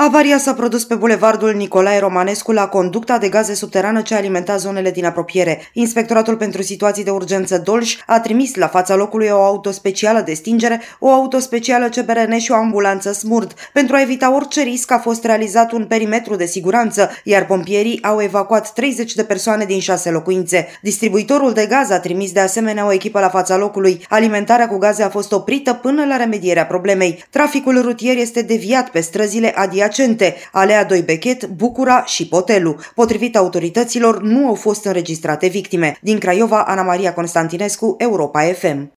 Avaria s-a produs pe bulevardul Nicolae Romanescu la conducta de gaze subterană ce alimenta zonele din apropiere. Inspectoratul pentru situații de urgență Dolj a trimis la fața locului o auto specială de stingere, o auto specială CBRN și o ambulanță SMURD. Pentru a evita orice risc a fost realizat un perimetru de siguranță, iar pompierii au evacuat 30 de persoane din 6 locuințe. Distribuitorul de gaz a trimis de asemenea o echipă la fața locului. Alimentarea cu gaze a fost oprită până la remedierea problemei. Traficul rutier este deviat pe străzile adiacente, Alea Doi Bechet, Bucura și Potelu. Potrivit autorităților, nu au fost înregistrate victime. Din Craiova, Ana Maria Constantinescu, Europa FM.